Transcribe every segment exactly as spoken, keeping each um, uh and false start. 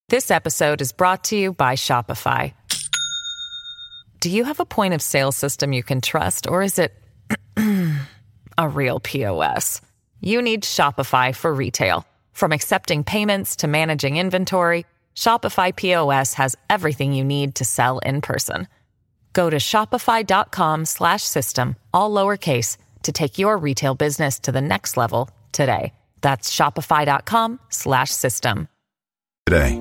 This episode is brought to you by Shopify. Do you have a point of sale system you can trust, or is it a real P O S? You need Shopify for retail. From accepting payments to managing inventory, Shopify P O S has everything you need to sell in person. Go to shopify.com slash system, all lowercase, to take your retail business to the next level today. That's shopify.com slash system. Today.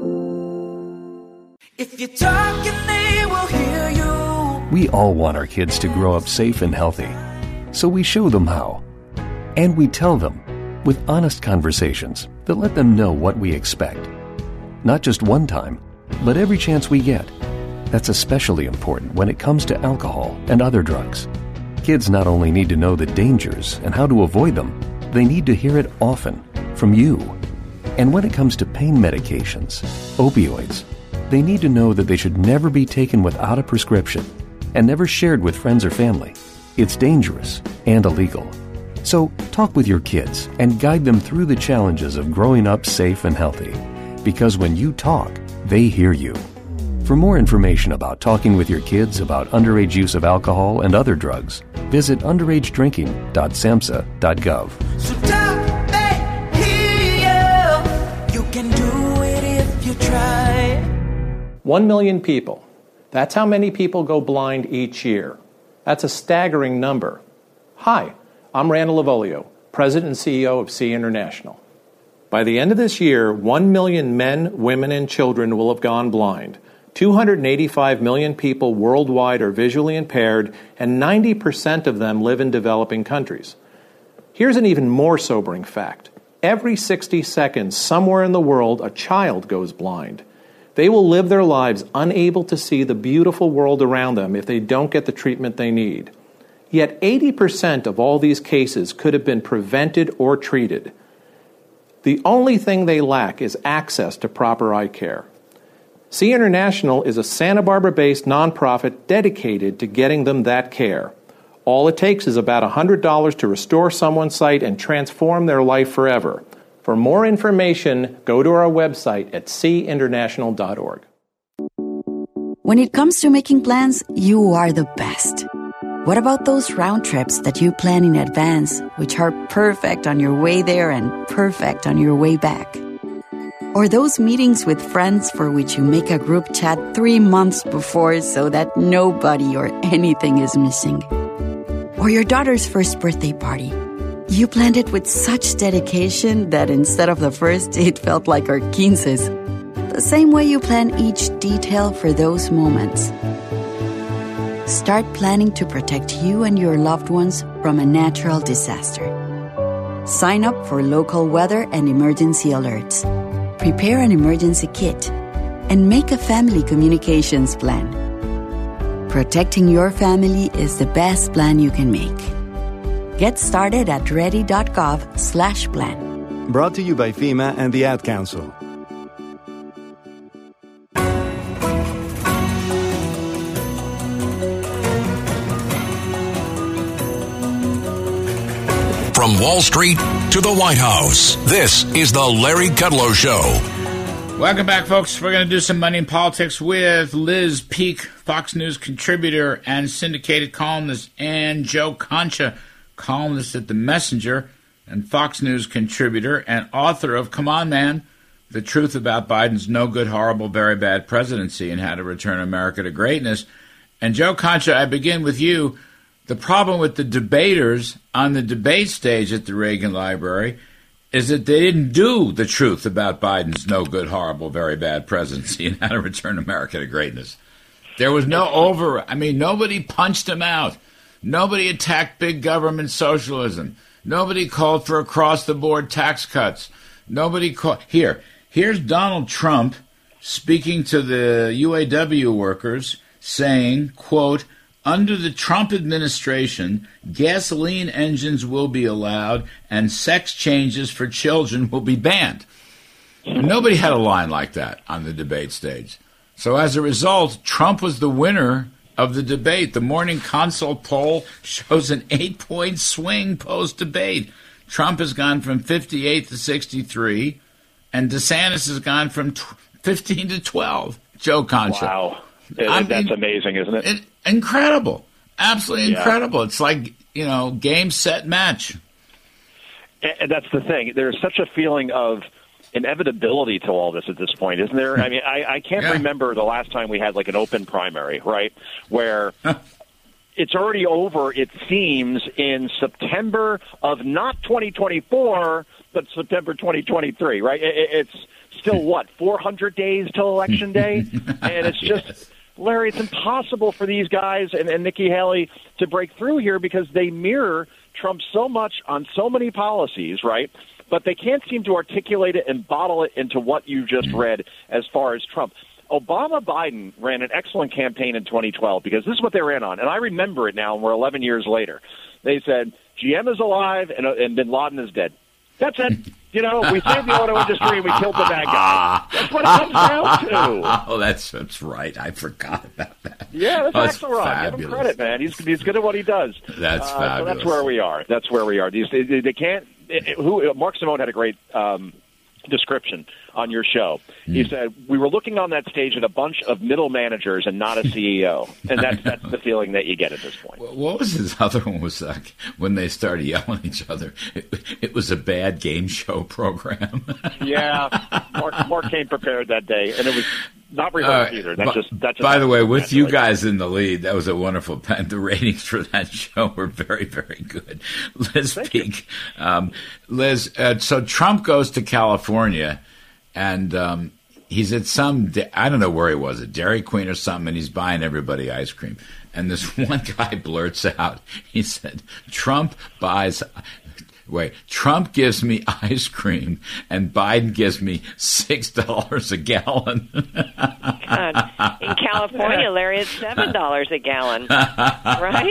If you're talking, they will hear you. We all want our kids to grow up safe and healthy, so we show them how. And we tell them with honest conversations that let them know what we expect. Not just one time, but every chance we get. That's especially important when it comes to alcohol and other drugs. Kids not only need to know the dangers and how to avoid them, they need to hear it often from you. And when it comes to pain medications, opioids, they need to know that they should never be taken without a prescription and never shared with friends or family. It's dangerous and illegal. So talk with your kids and guide them through the challenges of growing up safe and healthy. Because when you talk, they hear you. For more information about talking with your kids about underage use of alcohol and other drugs, visit underage drinking dot samhsa dot gov. So talk, they hear you. You can do it if you try. One million people. That's how many people go blind each year. That's a staggering number. Hi, I'm Randall Lavolio, President and C E O of SEE International. By the end of this year, one million men, women, and children will have gone blind. two hundred eighty-five million people worldwide are visually impaired, and ninety percent of them live in developing countries. Here's an even more sobering fact. Every sixty seconds, somewhere in the world, a child goes blind. They will live their lives unable to see the beautiful world around them if they don't get the treatment they need. Yet eighty percent of all these cases could have been prevented or treated. The only thing they lack is access to proper eye care. SEE International is a Santa Barbara-based nonprofit dedicated to getting them that care. All it takes is about one hundred dollars to restore someone's sight and transform their life forever. For more information, go to our website at see international dot org. When it comes to making plans, you are the best. What about those round trips that you plan in advance, which are perfect on your way there and perfect on your way back? Or those meetings with friends for which you make a group chat three months before so that nobody or anything is missing? Or your daughter's first birthday party. You planned it with such dedication that instead of the first, it felt like our quinces. The same way you plan each detail for those moments. Start planning to protect you and your loved ones from a natural disaster. Sign up for local weather and emergency alerts. Prepare an emergency kit. And make a family communications plan. Protecting your family is the best plan you can make. Get started at ready.gov slash plan. Brought to you by FEMA and the Ad Council. From Wall Street to the White House, this is the Larry Kudlow Show. Welcome back, folks. We're going to do some money in politics with Liz Peek, Fox News contributor and syndicated columnist, and Joe Concha, columnist at The Messenger and Fox News contributor and author of Come On Man, The Truth About Biden's No Good, Horrible, Very Bad Presidency and How to Return America to Greatness. And Joe Concha, I begin with you. The problem with the debaters on the debate stage at the Reagan Library is that they didn't do the truth about Biden's no good, horrible, very bad presidency and how to return America to greatness. There was no over, I mean, nobody punched him out. Nobody attacked big government socialism. Nobody called for across-the-board tax cuts. Nobody called... Here, here's Donald Trump speaking to the U A W workers saying, quote, under the Trump administration, gasoline engines will be allowed and sex changes for children will be banned. Nobody had a line like that on the debate stage. So as a result, Trump was the winner of the debate. The Morning Consult poll shows an eight-point swing post-debate. Trump has gone from fifty-eight to sixty-three, and DeSantis has gone from fifteen to twelve, Joe Concha. Wow. It, I that's mean, amazing, isn't it? it? Incredible. Absolutely Yeah. incredible. It's like, you know, game, set, match. And that's the thing. There's such a feeling of inevitability to all this at this point, isn't there? I mean, I, I can't Yeah. remember the last time we had like an open primary, right, where it's already over, it seems, in September of not twenty twenty-four, but September twenty twenty-three, right? It, it's still, what, four hundred days till Election Day? And it's just, Yes. Larry, it's impossible for these guys and, and Nikki Haley to break through here because they mirror Trump so much on so many policies, right? But they can't seem to articulate it and bottle it into what you just read as far as Trump. Obama-Biden ran an excellent campaign in twenty twelve because this is what they ran on. And I remember it now, and we're eleven years later. They said, G M is alive and, and bin Laden is dead. That's it. You know, we saved the auto industry and we killed the bad guy. That's what it comes down to. Oh, that's that's right. I forgot about that. Yeah, that's Oh, Axelrod. Give him fabulous. credit, man. He's he's good at what he does. That's uh, fabulous. So that's where we are. That's where we are. These they, they can't. It, it, who Mark Simone had a great um, description on your show. He Mm. said we were looking on that stage at a bunch of middle managers and not a C E O, and that's that's the feeling that you get at this point. What was his other one? Was like when they started yelling at each other? It, it was a bad game show program. Yeah, Mark Mark came prepared that day, and it was not rehearsed Uh, either. That's b- just that's just by the way, with you naturally. guys in the lead, that was a wonderful pen. The ratings for that show were very, very good. Liz Peek, um, Liz. Uh, so Trump goes to California, and um, he's at some I don't know where he was, at Dairy Queen or something, and he's buying everybody ice cream. And this one guy blurts out, he said, "Trump buys." Wait, Trump gives me ice cream and Biden gives me six dollars a gallon. God. In California, Larry, it's seven dollars a gallon, right?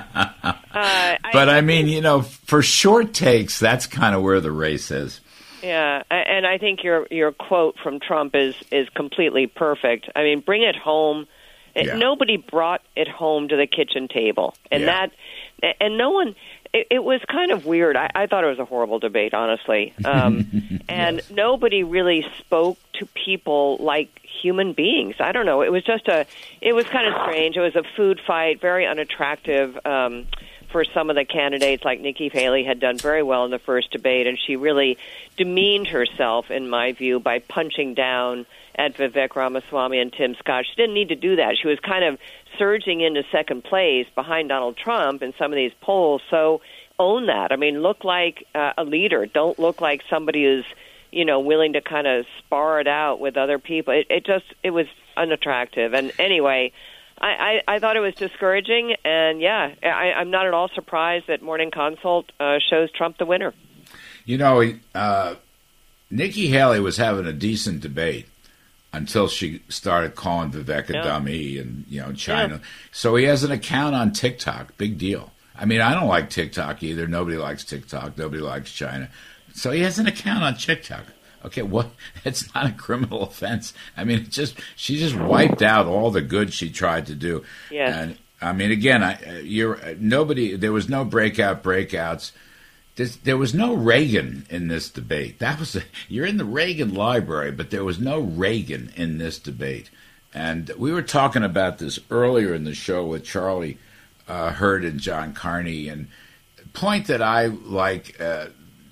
Uh, But I mean, you know, for short takes, that's kind of where the race is. Yeah, and I think your your quote from Trump is is completely perfect. I mean, bring it home. It, Yeah. Nobody brought it home to the kitchen table, and Yeah. that, and no one. It, it was kind of weird. I, I thought it was a horrible debate, honestly. Um, and Yes. nobody really spoke to people like human beings. I don't know. It was just a. It was kind of strange. It was a food fight, very unattractive. Um, for some of the candidates, like Nikki Haley had done very well in the first debate, and she really demeaned herself, in my view, by punching down at Vivek Ramaswamy and Tim Scott. She didn't need to do that. She was kind of surging into second place behind Donald Trump in some of these polls, so own that. I mean, look like uh, a leader. Don't look like somebody who's, you know, willing to kind of spar it out with other people. It, it just, it was unattractive. And anyway, I, I, I thought it was discouraging, and yeah, I, I'm not at all surprised that Morning Consult uh, shows Trump the winner. You know, uh, Nikki Haley was having a decent debate until she started calling Vivek a Yeah. dummy and, you know, China. Yeah. So he has an account on TikTok. Big deal. I mean, I don't like TikTok either. Nobody likes TikTok. Nobody likes China. So he has an account on TikTok. Okay, what? It's not a criminal offense. I mean, it just she just wiped out all the good she tried to do. Yes. And I mean, again, I, you're nobody. There was no breakout breakouts. This, there was no Reagan in this debate. That was a, you're in the Reagan library, but there was no Reagan in this debate. And we were talking about this earlier in the show with Charlie uh, Hurd and John Carney. And the point that I like, uh,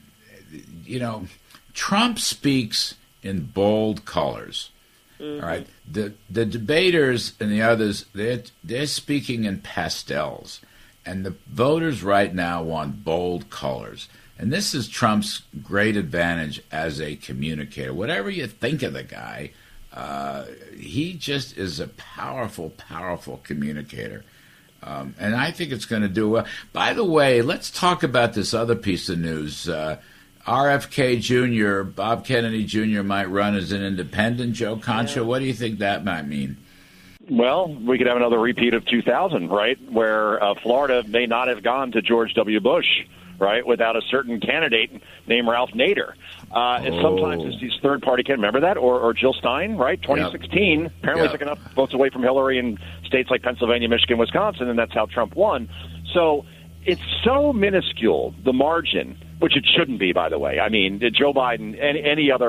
you know, Trump speaks in bold colors. Mm-hmm. All right, the the debaters and the others, they're they're speaking in pastels. And the voters right now want bold colors. And this is Trump's great advantage as a communicator. Whatever you think of the guy, uh, he just is a powerful, powerful communicator. Um, and I think it's going to do well. By the way, let's talk about this other piece of news. Uh, R F K Junior, Bob Kennedy Junior might run as an independent. Joe Concha, yeah. What do you think that might mean? Well, we could have another repeat of two thousand, right, where uh, Florida may not have gone to George W. Bush, right, without a certain candidate named Ralph Nader. Uh, oh. And sometimes it's these third-party candidates. Remember that? Or, or Jill Stein, right? twenty sixteen, yep. apparently yep. took enough votes away from Hillary in states like Pennsylvania, Michigan, Wisconsin, and that's how Trump won. So it's so minuscule, the margin, which it shouldn't be, by the way. I mean, Joe Biden, any, any other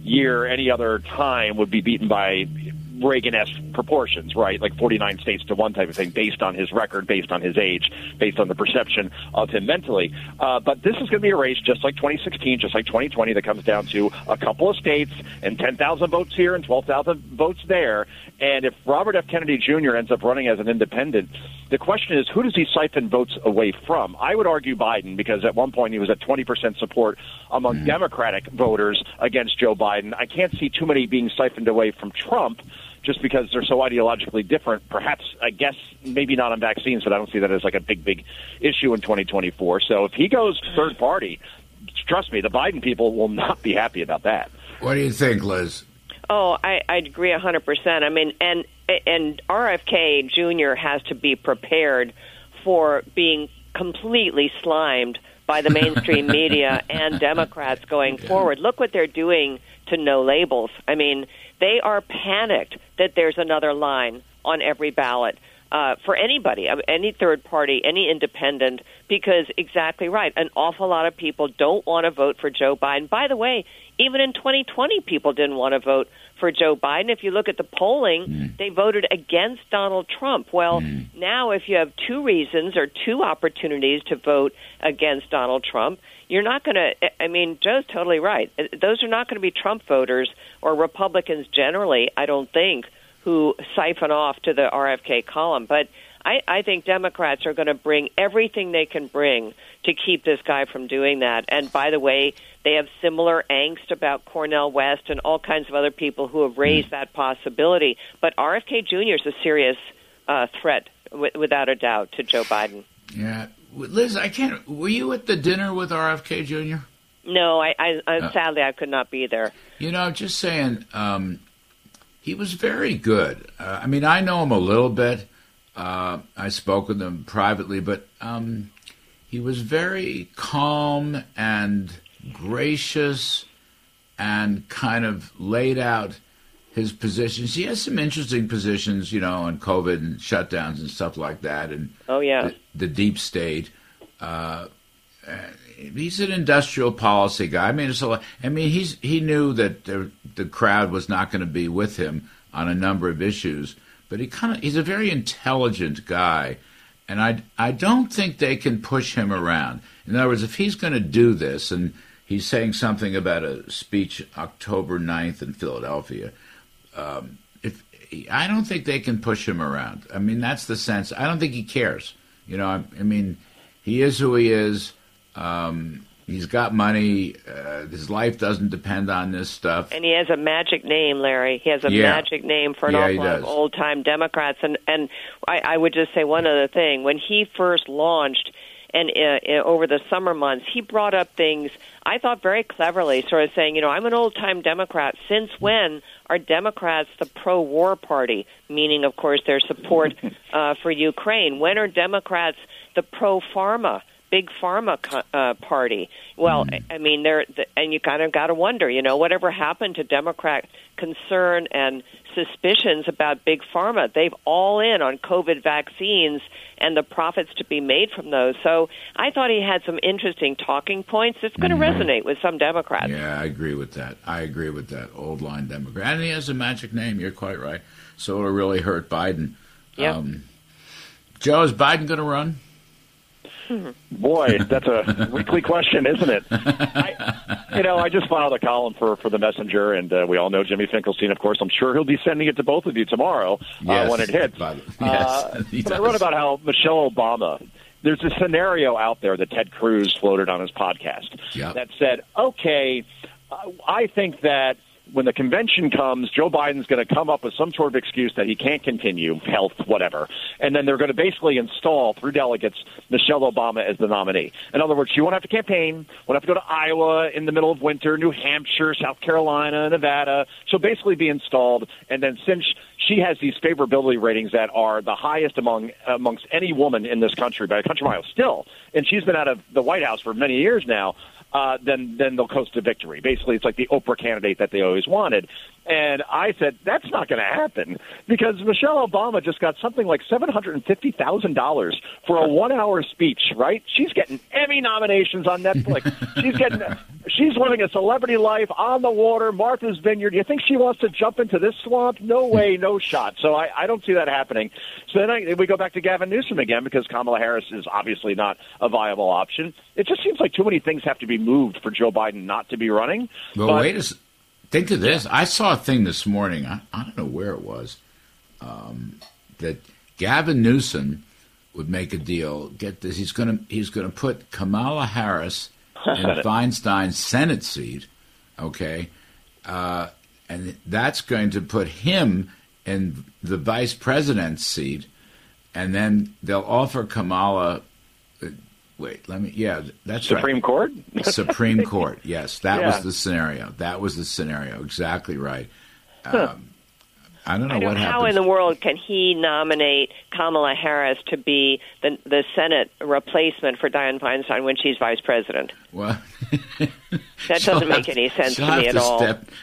year, any other time, would be beaten by Reagan-esque proportions, right? Like forty-nine states to one type of thing, based on his record, based on his age, based on the perception of him mentally. Uh, but this is going to be a race just like twenty sixteen, just like twenty twenty, that comes down to a couple of states and ten thousand votes here and twelve thousand votes there. And if Robert F. Kennedy Junior ends up running as an independent, the question is, who does he siphon votes away from? I would argue Biden, because at one point he was at twenty percent support among mm. Democratic voters against Joe Biden. I can't see too many being siphoned away from Trump, just because they're so ideologically different. Perhaps, I guess, maybe not on vaccines, but I don't see that as like a big, big issue in twenty twenty-four. So if he goes third party, trust me, the Biden people will not be happy about that. What do you think, Liz? Oh, I, I agree one hundred percent. I mean, and and R F K Junior has to be prepared for being completely slimed by the mainstream media and Democrats going yeah. forward. Look what they're doing to no labels. I mean, they are panicked that there's another line on every ballot uh, for anybody, any third party, any independent, because exactly right. An awful lot of people don't want to vote for Joe Biden. By the way, even in twenty twenty, people didn't want to vote for Joe Biden. If you look at the polling, mm. they voted against Donald Trump. Well, mm. now if you have two reasons or two opportunities to vote against Donald Trump, you're not going to, I mean, Joe's totally right. Those are not going to be Trump voters or Republicans generally, I don't think, who siphon off to the R F K column. But I, I think Democrats are going to bring everything they can bring to keep this guy from doing that. And by the way, they have similar angst about Cornel West and all kinds of other people who have raised that possibility. But R F K Junior is a serious uh, threat, w- without a doubt, to Joe Biden. Yeah. Liz, I can't. Were you at the dinner with R F K Junior? No, I, I, I uh, sadly I could not be there. You know, just saying, um, he was very good. Uh, I mean, I know him a little bit. Uh, I spoke with him privately, but um, he was very calm and gracious and kind of laid out his positions. He has some interesting positions, you know, on COVID and shutdowns and stuff like that. And oh, yeah. The, the deep state. Uh, he's an industrial policy guy. I mean, it's a, I mean, he's he knew that the, the crowd was not going to be with him on a number of issues, but he kind of he's a very intelligent guy, and I I don't think they can push him around. In other words, if he's going to do this, and he's saying something about a speech October ninth in Philadelphia, um, if I don't think they can push him around. I mean, that's the sense. I don't think he cares. You know, I, I mean, he is who he is. Um, he's got money. Uh, his life doesn't depend on this stuff. And he has a magic name, Larry. He has a yeah. magic name for an yeah, awful lot of old-time Democrats. And, and I, I would just say one other thing. When he first launched, and uh, over the summer months, he brought up things, I thought very cleverly, sort of saying, you know, I'm an old-time Democrat. Since when are Democrats the pro-war party, meaning, of course, their support uh, for Ukraine? When are Democrats the pro-pharma, big pharma uh, party? Well, mm. I mean, they're, and you kind of got to wonder, you know, whatever happened to Democrat concern and suspicions about big pharma? They've all in on COVID vaccines and the profits to be made from those. So I thought he had some interesting talking points. It's going to mm. resonate with some Democrats. Yeah, I agree with that. I agree with that. Old line Democrat. And he has a magic name. You're quite right. So it'll really hurt Biden. Yeah. Um, Joe, is Biden going to run? Boy, that's a weekly question, isn't it? I, you know, I just filed a column for, for The Messenger, and uh, we all know Jimmy Finkelstein, of course. I'm sure he'll be sending it to both of you tomorrow yes, uh, when it hits. Yes, uh, but I wrote about how Michelle Obama, there's a scenario out there that Ted Cruz floated on his podcast yep. that said, okay, I think that when the convention comes, Joe Biden's going to come up with some sort of excuse that he can't continue, health, whatever, and then they're going to basically install, through delegates, Michelle Obama as the nominee. In other words, she won't have to campaign, won't have to go to Iowa in the middle of winter, New Hampshire, South Carolina, Nevada. She'll basically be installed, and then since she has these favorability ratings that are the highest among amongst any woman in this country, by a country mile still, and she's been out of the White House for many years now, Uh, then then they'll coast to victory. Basically, it's like the Oprah candidate that they always wanted. And I said, that's not going to happen because Michelle Obama just got something like seven hundred fifty thousand dollars for a one-hour speech, right? She's getting Emmy nominations on Netflix. she's getting, she's living a celebrity life on the water, Martha's Vineyard. Do you think she wants to jump into this swamp? No way, no shot. So I, I don't see that happening. So then I, we go back to Gavin Newsom again because Kamala Harris is obviously not a viable option. It just seems like too many things have to be moved for Joe Biden not to be running. Well, but, wait a second. Think of this. I saw a thing this morning. I, I don't know where it was. Um, that Gavin Newsom would make a deal. Get this. He's going to he's going to put Kamala Harris in Feinstein's Senate seat. Okay, uh, and that's going to put him in the vice president's seat, and then they'll offer Kamala. Uh, Wait, let me. Yeah, that's Supreme right. Court. Supreme Court. Yes, that yeah. was the scenario. That was the scenario. Exactly right. Huh. Um, I don't know I don't what know happens. How in the world can he nominate Kamala Harris to be the the Senate replacement for Dianne Feinstein when she's vice president? Well, that doesn't make any sense to me at all.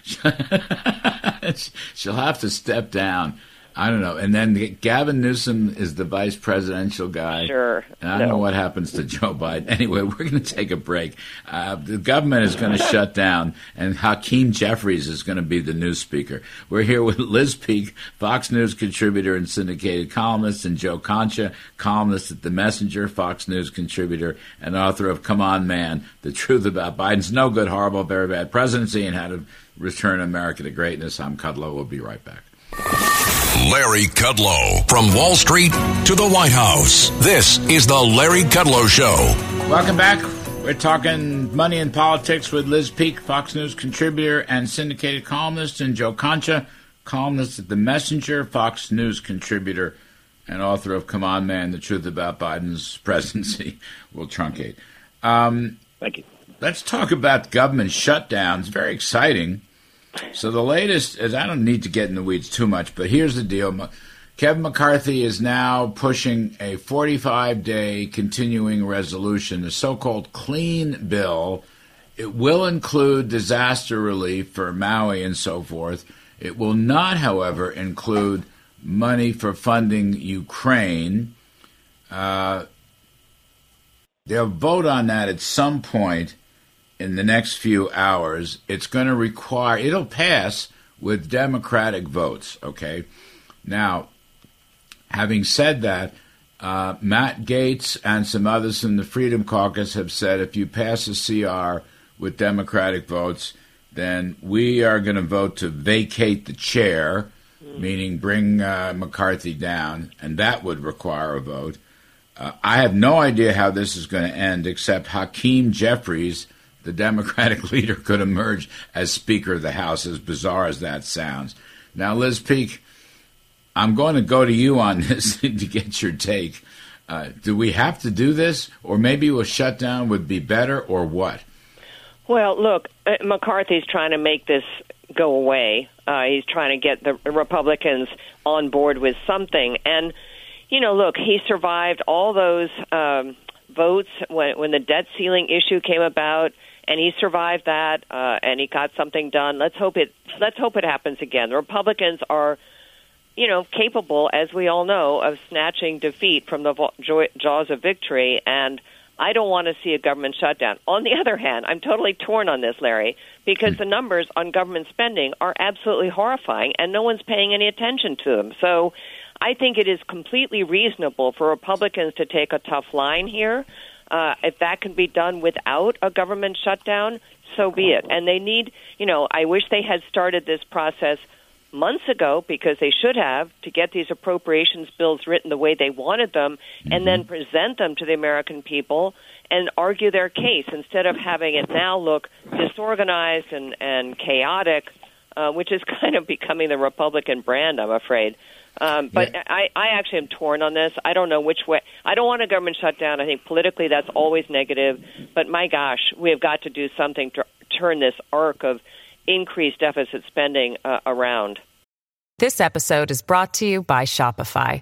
Step, she'll have to step down. I don't know. And then Gavin Newsom is the vice presidential guy. Sure. And I don't no. know what happens to Joe Biden. Anyway, we're going to take a break. Uh, the government is going to shut down, and Hakeem Jeffries is going to be the new speaker. We're here with Liz Peek, Fox News contributor and syndicated columnist, and Joe Concha, columnist at The Messenger, Fox News contributor, and author of Come On Man, The Truth About Biden's No Good, Horrible, Very Bad Presidency and How to Return America to Greatness. I'm Kudlow. We'll be right back. Larry Kudlow, from Wall Street to the White House. This is the Larry Kudlow Show. Welcome back. We're talking money and politics with Liz Peek, Fox News contributor and syndicated columnist, and Joe Concha, columnist at The Messenger, Fox News contributor and author of Come On Man, The Truth About Biden's Presidency. We'll truncate. Um, Thank you. Let's talk about government shutdowns. Very exciting. So the latest is, I don't need to get in the weeds too much, but here's the deal. Kevin McCarthy is now pushing a forty-five day continuing resolution, the so-called clean bill. It will include disaster relief for Maui and so forth. It will not, however, include money for funding Ukraine. Uh, they'll vote on that at some point in the next few hours. It's going to require, it'll pass with Democratic votes, okay? Now, having said that, uh, Matt Gaetz and some others in the Freedom Caucus have said if you pass a C R with Democratic votes, then we are going to vote to vacate the chair, meaning bring uh, McCarthy down, and that would require a vote. Uh, I have no idea how this is going to end, except Hakeem Jeffries, the Democratic leader, could emerge as Speaker of the House, as bizarre as that sounds. Now, Liz Peek, I'm going to go to you on this to get your take. Uh, do we have to do this, or maybe a shutdown would be better, or what? Well, look, McCarthy's trying to make this go away. Uh, he's trying to get the Republicans on board with something. And, you know, look, he survived all those um, votes when, when the debt ceiling issue came about. And he survived that, uh, and he got something done. Let's hope it. Let's hope it happens again. The Republicans are, you know, capable, as we all know, of snatching defeat from the jaws of victory. And I don't want to see a government shutdown. On the other hand, I'm totally torn on this, Larry, because the numbers on government spending are absolutely horrifying, and no one's paying any attention to them. So I think it is completely reasonable for Republicans to take a tough line here. Uh, if that can be done without a government shutdown, so be it. And they need, you know, I wish they had started this process months ago, because they should have, to get these appropriations bills written the way they wanted them, mm-hmm. and then present them to the American people and argue their case, instead of having it now look disorganized and, and chaotic, uh, which is kind of becoming the Republican brand, I'm afraid. Um, but yeah. I, I actually am torn on this. I don't know which way. I don't want a government shutdown. I think politically that's always negative. But my gosh, we have got to do something to turn this arc of increased deficit spending uh, around. This episode is brought to you by Shopify.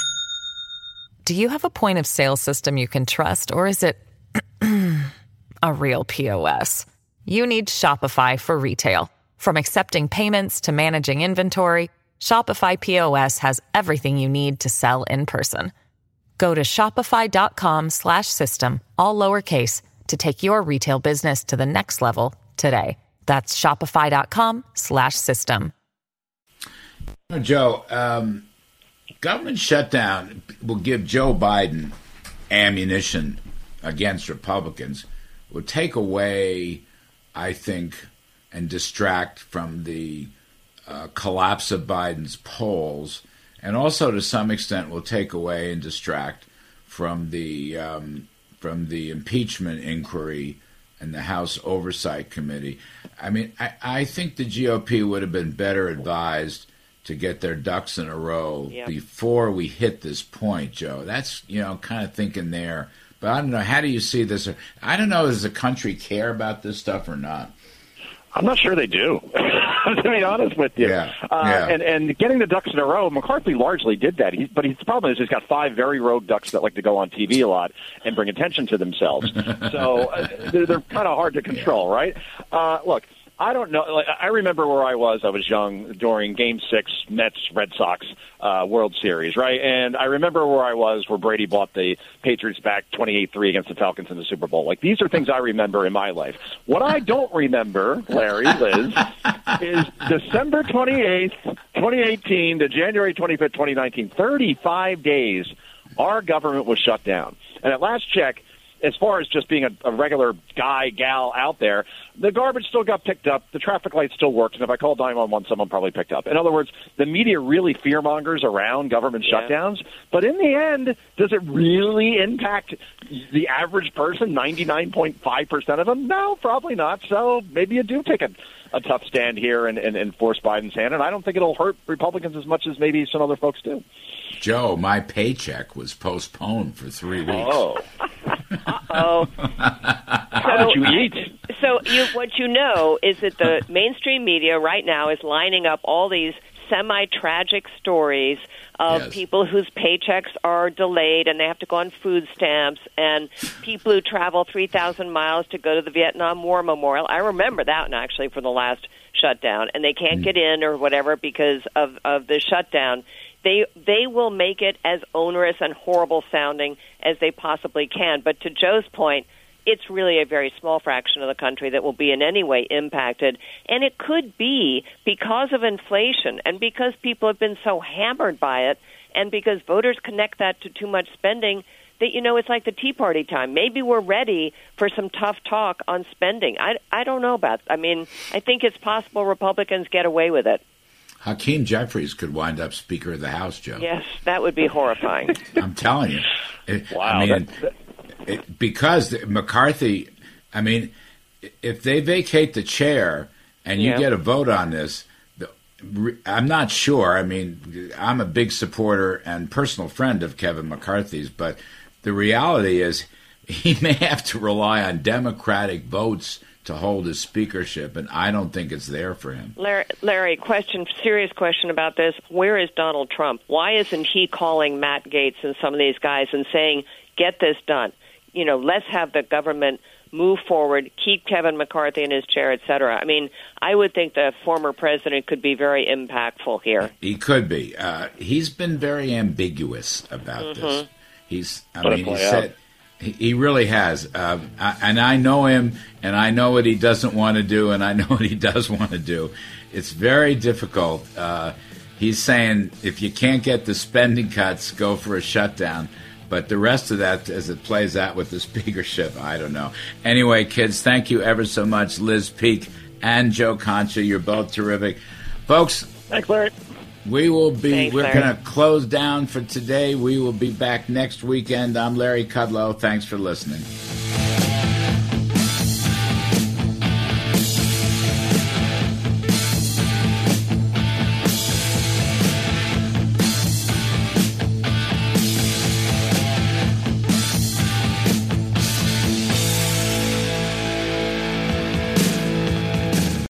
Do you have a point of sale system you can trust, or is it a real P O S? You need Shopify for retail. From accepting payments to managing inventory, Shopify P O S has everything you need to sell in person. Go to shopify.com slash system, all lowercase, to take your retail business to the next level today. That's shopify.com slash system. Joe, um, government shutdown will give Joe Biden ammunition against Republicans, will take away, I think, and distract from the uh, collapse of Biden's polls, and also to some extent will take away and distract from the um, from the impeachment inquiry and the House Oversight Committee. I mean, I, I think the G O P would have been better advised to get their ducks in a row yep. before we hit this point, Joe. That's, you know, kind of thinking there. But I don't know, how do you see this? I don't know, does the country care about this stuff or not? I'm not sure they do, to be honest with you. Yeah, uh, yeah. And, and getting the ducks in a row, McCarthy largely did that. He, but his problem is he's got five very rogue ducks that like to go on T V a lot and bring attention to themselves. so uh, they're, they're kind of hard to control, right? Uh, look, I don't know. Like, I remember where I was. I was young during Game Six, Mets Red Sox uh, World Series, right? And I remember where I was where Brady bought the Patriots back twenty-eight three against the Falcons in the Super Bowl. Like, these are things I remember in my life. What I don't remember, Larry, Liz, is December twenty-eighth, twenty eighteen to January twenty-fifth, twenty nineteen. thirty-five days, our government was shut down. And at last check, as far as just being a, a regular guy, gal out there, the garbage still got picked up. The traffic light still worked. And if I called nine one one, someone probably picked up. In other words, the media really fearmongers around government yeah. shutdowns. But in the end, does it really impact the average person, ninety-nine point five percent of them? No, probably not. So maybe you do take a, a tough stand here and, and, and force Biden's hand. And I don't think it'll hurt Republicans as much as maybe some other folks do. Joe, my paycheck was postponed for three weeks. Oh. Uh-oh. How did you eat? So you, what you know is that the mainstream media right now is lining up all these semi-tragic stories of yes. people whose paychecks are delayed and they have to go on food stamps, and people who travel three thousand miles to go to the Vietnam War Memorial. I remember that one, actually, from the last shutdown, and they can't mm. get in or whatever because of, of the shutdown. They they will make it as onerous and horrible sounding as they possibly can. But to Joe's point, it's really a very small fraction of the country that will be in any way impacted. And it could be because of inflation and because people have been so hammered by it and because voters connect that to too much spending that, you know, it's like the Tea Party time. Maybe we're ready for some tough talk on spending. I, I don't know about I mean, I think it's possible Republicans get away with it. Hakeem Jeffries could wind up Speaker of the House, Joe. Yes, that would be horrifying. I'm telling you. It, wow. I mean, that, it, because McCarthy, I mean, if they vacate the chair and you yeah. get a vote on this, I'm not sure. I mean, I'm a big supporter and personal friend of Kevin McCarthy's, but the reality is he may have to rely on Democratic votes to hold his speakership, and I don't think it's there for him. Larry, Larry, question, serious question about this. Where is Donald Trump? Why isn't he calling Matt Gaetz and some of these guys and saying, get this done? You know, let's have the government move forward, keep Kevin McCarthy in his chair, et cetera. I mean, I would think the former president could be very impactful here. He could be. Uh, he's been very ambiguous about mm-hmm. this. He's, I Let mean, he said... Out. He really has, uh, and I know him, and I know what he doesn't want to do, and I know what he does want to do. It's very difficult. Uh, he's saying if you can't get the spending cuts, go for a shutdown. But the rest of that, as it plays out with the speakership, I don't know. Anyway, kids, thank you ever so much, Liz Peek and Joe Concha. You're both terrific. Folks. Thanks, Larry. We will be, Thanks, we're going to close down for today. We will be back next weekend. I'm Larry Kudlow. Thanks for listening.